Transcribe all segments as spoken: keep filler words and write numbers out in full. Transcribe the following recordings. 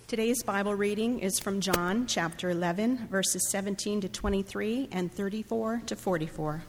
Today's Bible reading is from John chapter eleven, verses seventeen to twenty-three and thirty-four to forty-four.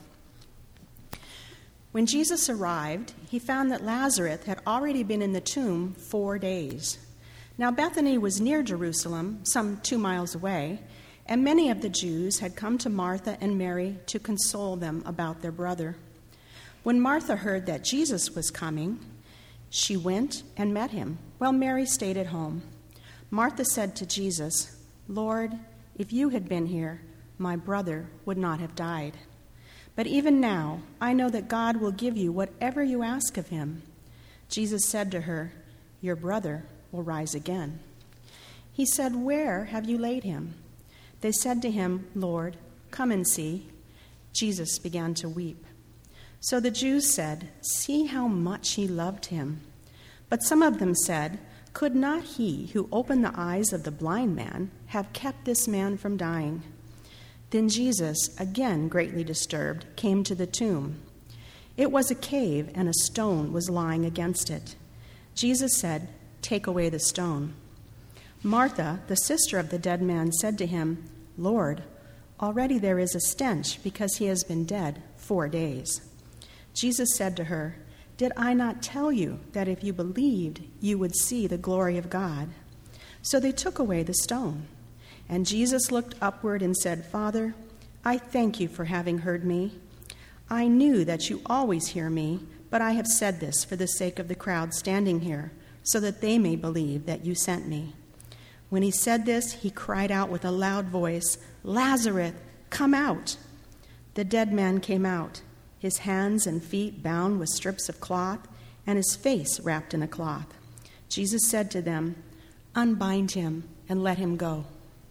When Jesus arrived, he found that Lazarus had already been in the tomb four days. Now Bethany was near Jerusalem, some two miles away, and many of the Jews had come to Martha and Mary to console them about their brother. When Martha heard that Jesus was coming, she went and met him, while Mary stayed at home. Martha said to Jesus, "Lord, if you had been here, my brother would not have died. But even now, I know that God will give you whatever you ask of him." Jesus said to her, "Your brother will rise again." He said, "Where have you laid him?" They said to him, "Lord, come and see." Jesus began to weep. So the Jews said, "See how much he loved him." But some of them said, "Could not he who opened the eyes of the blind man have kept this man from dying?" Then Jesus, again greatly disturbed, came to the tomb. It was a cave, and a stone was lying against it. Jesus said, "Take away the stone." Martha, the sister of the dead man, said to him, "Lord, already there is a stench because he has been dead four days." Jesus said to her, "Did I not tell you that if you believed, you would see the glory of God?" So they took away the stone. And Jesus looked upward and said, "Father, I thank you for having heard me. I knew that you always hear me, but I have said this for the sake of the crowd standing here, so that they may believe that you sent me." When he said this, he cried out with a loud voice, "Lazarus, come out!" The dead man came out, his hands and feet bound with strips of cloth, and his face wrapped in a cloth. Jesus said to them, "Unbind him and let him go."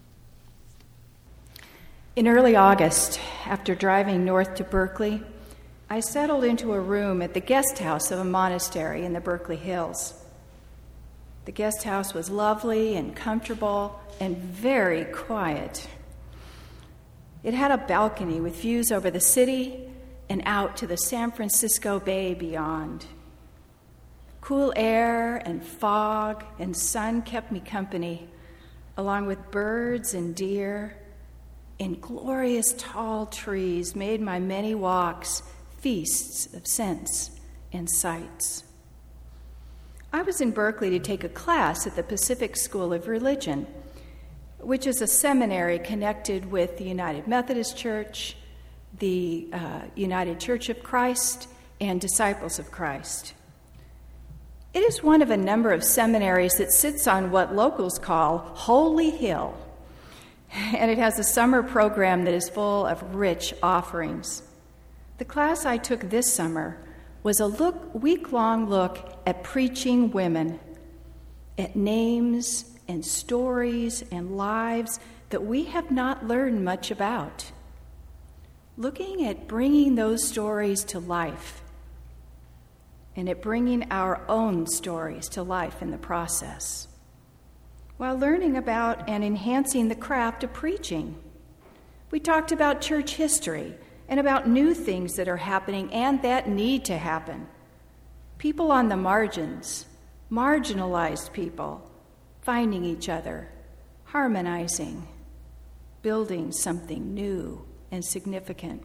In early August, after driving north to Berkeley, I settled into a room at the guest house of a monastery in the Berkeley Hills. The guest house was lovely and comfortable and very quiet. It had a balcony with views over the city and out to the San Francisco Bay beyond. Cool air and fog and sun kept me company, along with birds and deer, and glorious tall trees made my many walks feasts of scents and sights. I was in Berkeley to take a class at the Pacific School of Religion, which is a seminary connected with the United Methodist Church, the uh, United Church of Christ, and Disciples of Christ. It is one of a number of seminaries that sits on what locals call Holy Hill, and it has a summer program that is full of rich offerings. The class I took this summer was a look, week-long look at preaching women, at names and stories and lives that we have not learned much about. Looking at bringing those stories to life and at bringing our own stories to life in the process, while learning about and enhancing the craft of preaching. We talked about church history and about new things that are happening and that need to happen. People on the margins, marginalized people, finding each other, harmonizing, building something new and significant.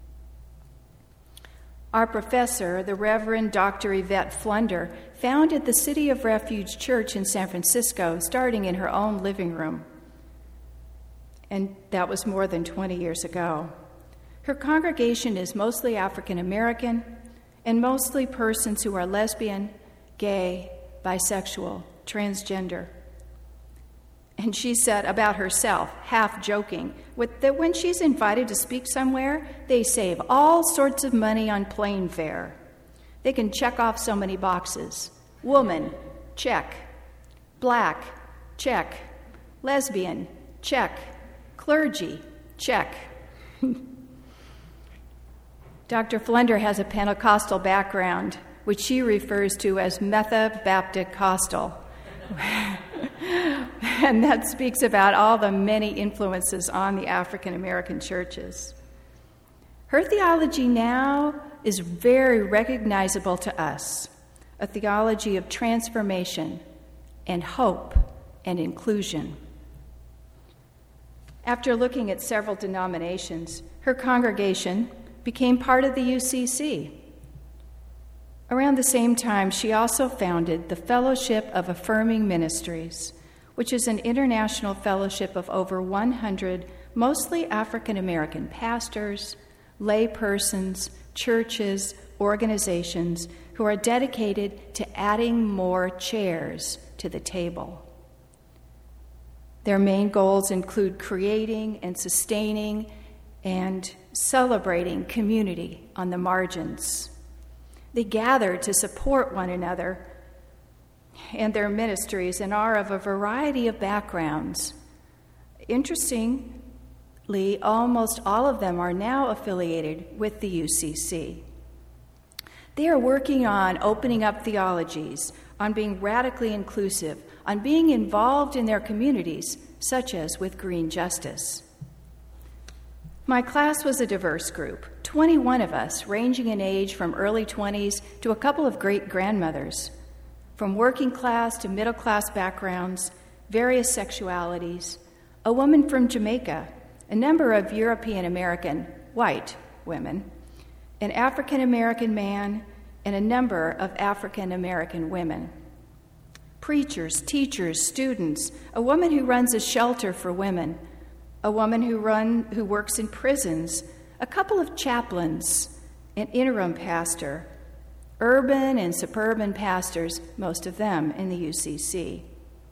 Our professor, the Reverend Doctor Yvette Flunder, founded the City of Refuge Church in San Francisco, starting in her own living room. And that was more than twenty years ago. Her congregation is mostly African American and mostly persons who are lesbian, gay, bisexual, transgender. And she said about herself, half joking, with that when she's invited to speak somewhere, they save all sorts of money on plane fare. They can check off so many boxes. Woman, check. Black, check. Lesbian, check. Clergy, check. Doctor Flunder has a Pentecostal background, which she refers to as Methabapticostal. And that speaks about all the many influences on the African American churches. Her theology now is very recognizable to us, a theology of transformation and hope and inclusion. After looking at several denominations, her congregation became part of the U C C. Around the same time, she also founded the Fellowship of Affirming Ministries, which is an international fellowship of over one hundred mostly African American pastors, lay persons, churches, organizations who are dedicated to adding more chairs to the table. Their main goals include creating and sustaining and celebrating community on the margins. They gather to support one another and their ministries and are of a variety of backgrounds. Interestingly, almost all of them are now affiliated with the U C C. They are working on opening up theologies, on being radically inclusive, on being involved in their communities, such as with Green Justice. My class was a diverse group, twenty-one of us, ranging in age from early twenties to a couple of great-grandmothers, from working class to middle class backgrounds, various sexualities, a woman from Jamaica, a number of European American white women, an African American man, and a number of African American women. Preachers, teachers, students, a woman who runs a shelter for women, a woman who run who works in prisons, a couple of chaplains, an interim pastor, urban and suburban pastors, most of them in the U C C.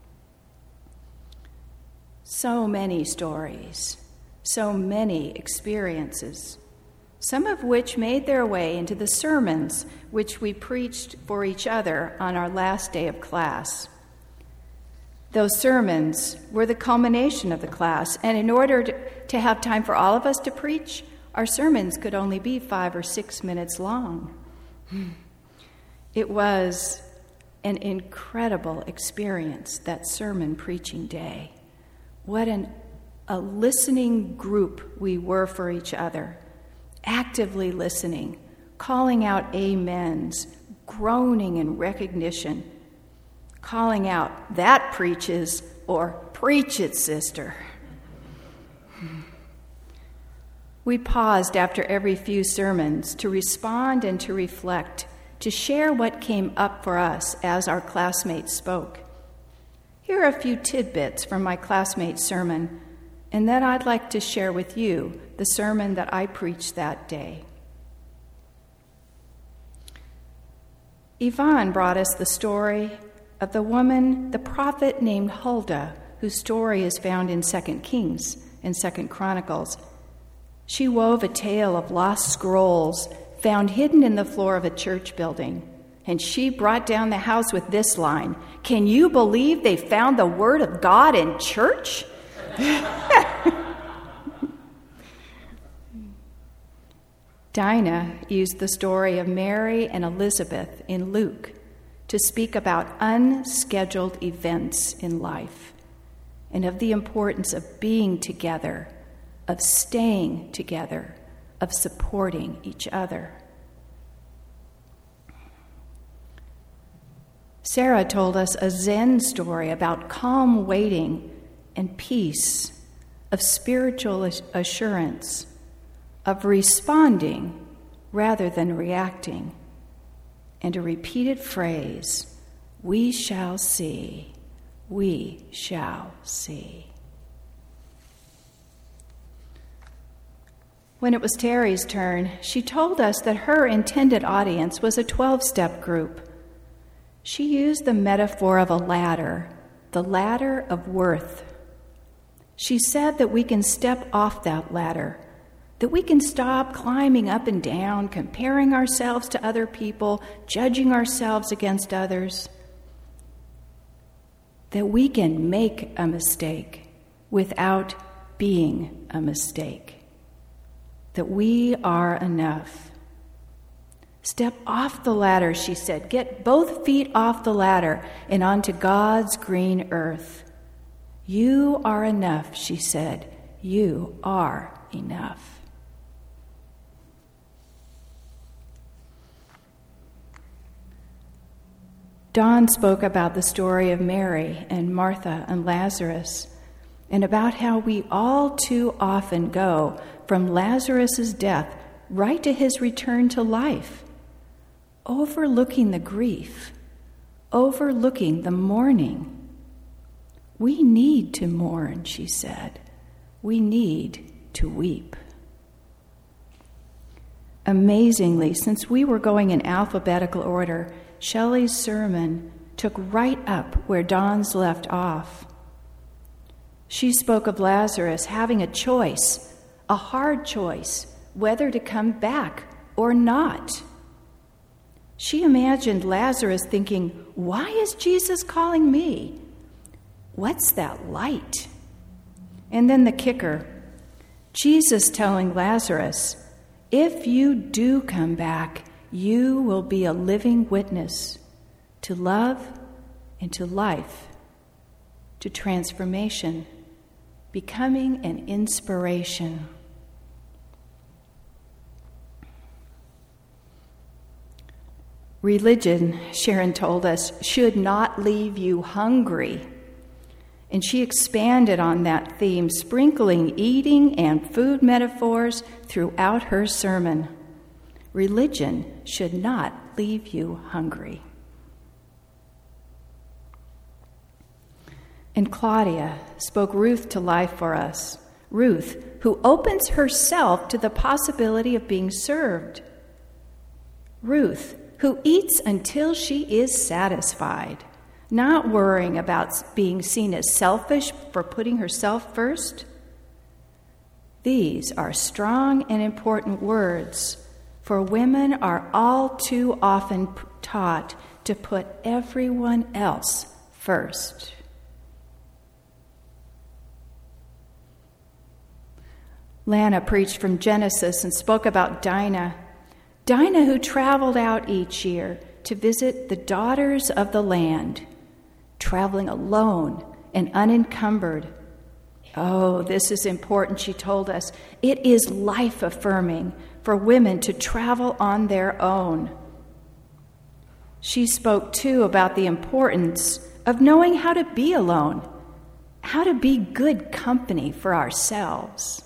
So many stories, so many experiences, some of which made their way into the sermons which we preached for each other on our last day of class. Those sermons were the culmination of the class, and in order to, to have time for all of us to preach, our sermons could only be five or six minutes long. It was an incredible experience, that sermon preaching day. What an, a listening group we were for each other, actively listening, calling out amens, groaning in recognition, calling out, "That preaches," or "Preach it, sister." We paused after every few sermons to respond and to reflect, to share what came up for us as our classmates spoke. Here are a few tidbits from my classmate's sermon, and then I'd like to share with you the sermon that I preached that day. Yvonne brought us the story of the woman, the prophet named Huldah, whose story is found in Second Kings and Second Chronicles. She wove a tale of lost scrolls found hidden in the floor of a church building, and she brought down the house with this line: "Can you believe they found the word of God in church?" Dinah used the story of Mary and Elizabeth in Luke to speak about unscheduled events in life and of the importance of being together, of staying together, of supporting each other. Sarah told us a Zen story about calm waiting and peace, of spiritual assurance, of responding rather than reacting, and a repeated phrase, "We shall see, we shall see." When it was Terry's turn, she told us that her intended audience was a twelve-step group. She used the metaphor of a ladder, the ladder of worth. She said that we can step off that ladder, that we can stop climbing up and down, comparing ourselves to other people, judging ourselves against others, that we can make a mistake without being a mistake, that we are enough. Step off the ladder, she said. Get both feet off the ladder and onto God's green earth. You are enough, she said. You are enough. Don spoke about the story of Mary and Martha and Lazarus, and about how we all too often go from Lazarus' death right to his return to life, overlooking the grief, overlooking the mourning. We need to mourn, she said. We need to weep. Amazingly, since we were going in alphabetical order, Shelley's sermon took right up where Don's left off. She spoke of Lazarus having a choice, a hard choice, whether to come back or not. She imagined Lazarus thinking, why is Jesus calling me? What's that light? And then the kicker, Jesus telling Lazarus, if you do come back, you will be a living witness to love and to life, to transformation, becoming an inspiration. Religion, Sharon told us, should not leave you hungry. And she expanded on that theme, sprinkling eating and food metaphors throughout her sermon. Religion should not leave you hungry. And Claudia spoke Ruth to life for us. Ruth, who opens herself to the possibility of being served. Ruth, who eats until she is satisfied, not worrying about being seen as selfish for putting herself first. These are strong and important words, for women are all too often taught to put everyone else first. Lana preached from Genesis and spoke about Dinah, Dinah who traveled out each year to visit the daughters of the land, traveling alone and unencumbered. Oh, this is important, she told us. It is life-affirming for women to travel on their own. She spoke, too, about the importance of knowing how to be alone, how to be good company for ourselves.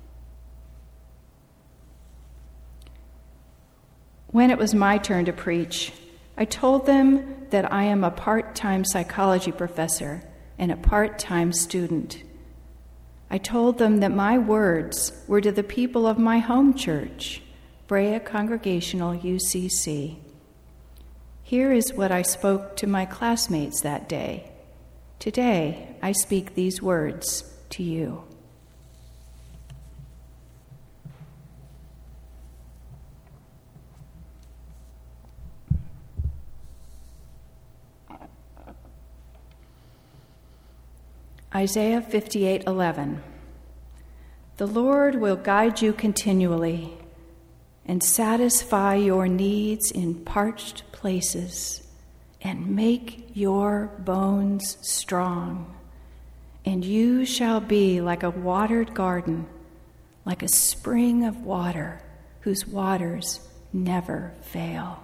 When it was my turn to preach, I told them that I am a part-time psychology professor and a part-time student. I told them that my words were to the people of my home church, Brea Congregational U C C. Here is what I spoke to my classmates that day. Today, I speak these words to you. Isaiah fifty-eight eleven. The Lord will guide you continually and satisfy your needs in parched places and make your bones strong. And you shall be like a watered garden, like a spring of water whose waters never fail.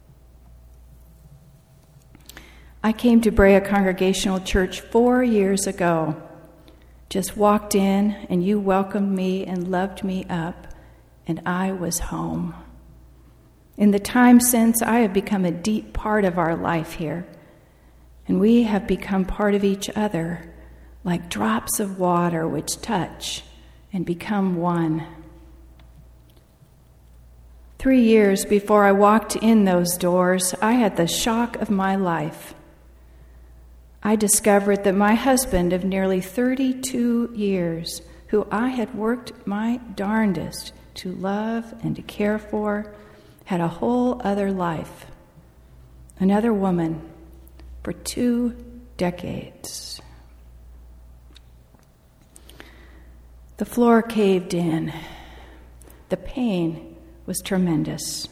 I came to Brea Congregational Church four years ago. Just walked in and you welcomed me and loved me up, and I was home. In the time since, I have become a deep part of our life here, and we have become part of each other, like drops of water which touch and become one. Three years before I walked in those doors, I had the shock of my life. I discovered that my husband of nearly thirty-two years, who I had worked my darndest to love and to care for, had a whole other life, another woman, for two decades. The floor caved in. The pain was tremendous.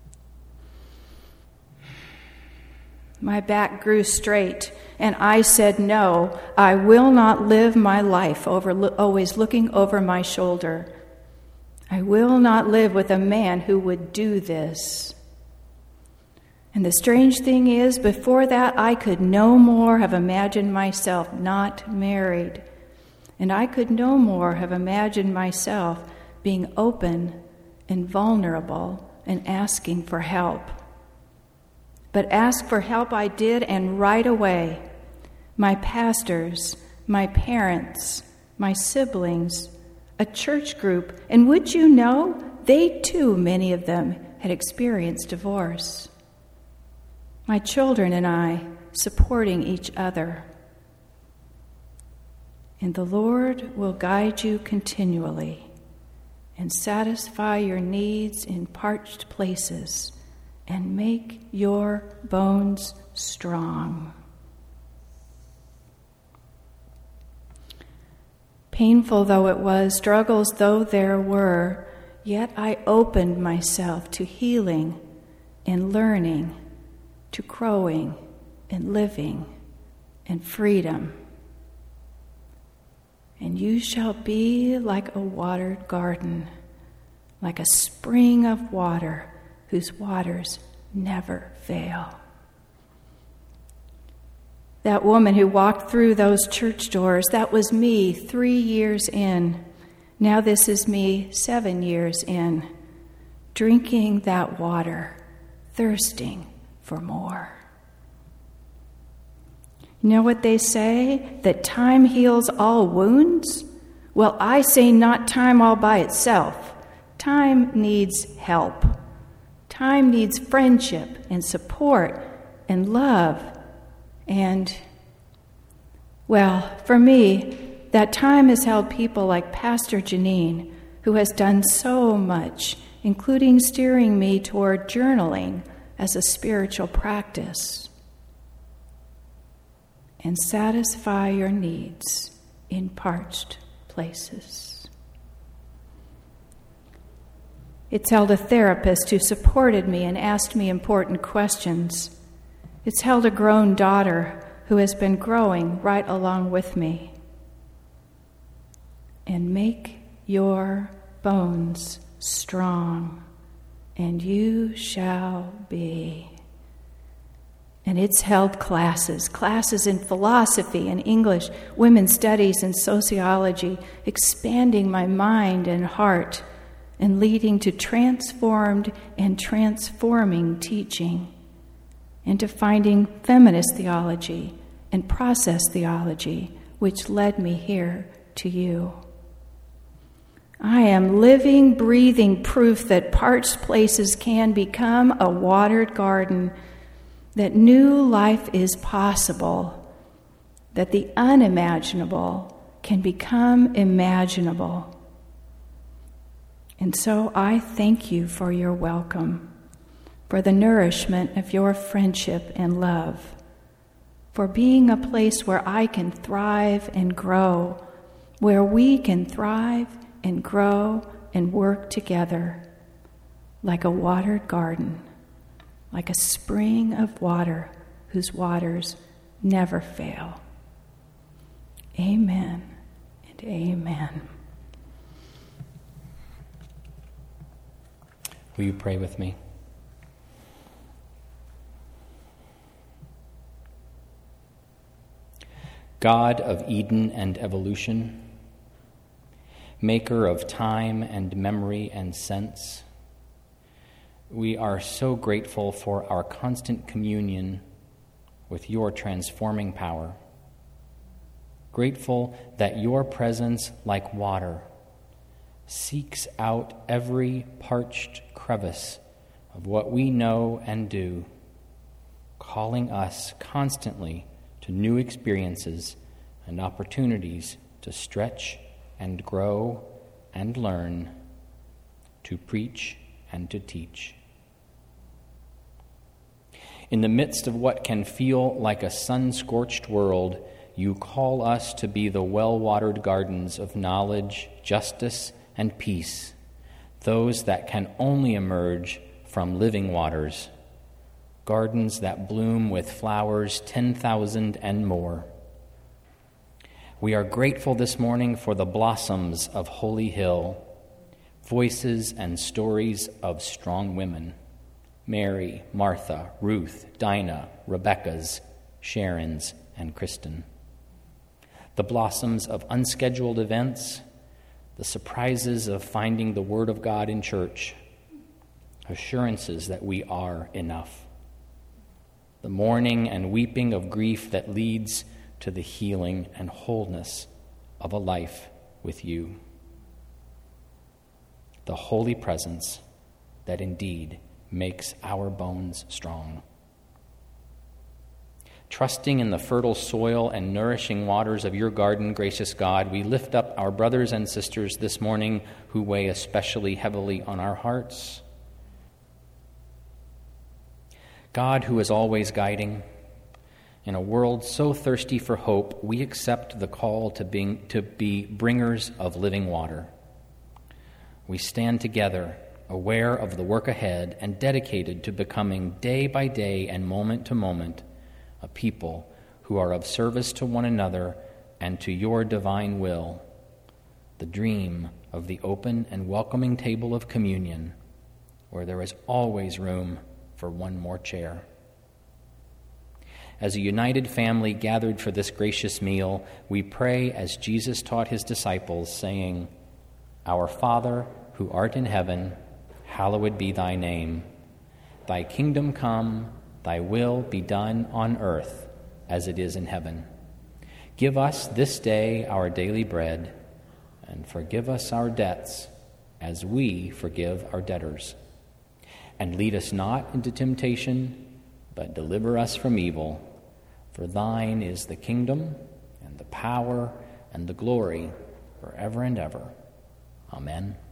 My back grew straight, and I said, no, I will not live my life over, always looking over my shoulder. I will not live with a man who would do this. And the strange thing is, before that, I could no more have imagined myself not married. And I could no more have imagined myself being open and vulnerable and asking for help. But ask for help I did, and right away. My pastors, my parents, my siblings, a church group, and would you know, they too, many of them, had experienced divorce. My children and I supporting each other. And the Lord will guide you continually and satisfy your needs in parched places and make your bones strong. Painful though it was, struggles though there were, yet I opened myself to healing and learning, to growing and living and freedom. And you shall be like a watered garden, like a spring of water whose waters never fail. That woman who walked through those church doors, that was me three years in. Now this is me seven years in, drinking that water, thirsting for more. You know what they say? That time heals all wounds? Well, I say not time all by itself. Time needs help. Time needs friendship and support and love. And, well, for me, that time has held people like Pastor Janine, who has done so much, including steering me toward journaling as a spiritual practice. And satisfy your needs in parched places. It's held a therapist who supported me and asked me important questions. It's held a grown daughter who has been growing right along with me. And make your bones strong, and you shall be. And it's held classes, classes in philosophy and English, women's studies and sociology, expanding my mind and heart and leading to transformed and transforming teaching, and to finding feminist theology and process theology, which led me here to you. I am living, breathing proof that parched places can become a watered garden, that new life is possible, that the unimaginable can become imaginable. And so I thank you for your welcome, for the nourishment of your friendship and love, for being a place where I can thrive and grow, where we can thrive and grow and work together like a watered garden, like a spring of water whose waters never fail. Amen and amen. Will you pray with me? God of Eden and evolution, maker of time and memory and sense, we are so grateful for our constant communion with your transforming power. Grateful that your presence, like water, seeks out every parched crevice of what we know and do, calling us constantly to new experiences and opportunities to stretch and grow and learn, to preach and to teach. In the midst of what can feel like a sun-scorched world, you call us to be the well-watered gardens of knowledge, justice, and peace, those that can only emerge from living waters, gardens that bloom with flowers ten thousand and more. We are grateful this morning for the blossoms of Holy Hill, voices and stories of strong women, Mary, Martha, Ruth, Dinah, Rebecca's, Sharon's, and Kristen. The blossoms of unscheduled events, the surprises of finding the Word of God in church, assurances that we are enough. The mourning and weeping of grief that leads to the healing and wholeness of a life with you. The holy presence that indeed makes our bones strong. Trusting in the fertile soil and nourishing waters of your garden, gracious God, we lift up our brothers and sisters this morning who weigh especially heavily on our hearts. God, who is always guiding, in a world so thirsty for hope, we accept the call to be, to be bringers of living water. We stand together, aware of the work ahead and dedicated to becoming day by day and moment to moment a people who are of service to one another and to your divine will, the dream of the open and welcoming table of communion, where there is always room for one more chair. As a united family gathered for this gracious meal, we pray as Jesus taught his disciples, saying, Our Father, who art in heaven, hallowed be thy name. Thy kingdom come, thy will be done on earth as it is in heaven. Give us this day our daily bread, and forgive us our debts as we forgive our debtors. And lead us not into temptation, but deliver us from evil. For thine is the kingdom, and the power, and the glory, forever and ever. Amen.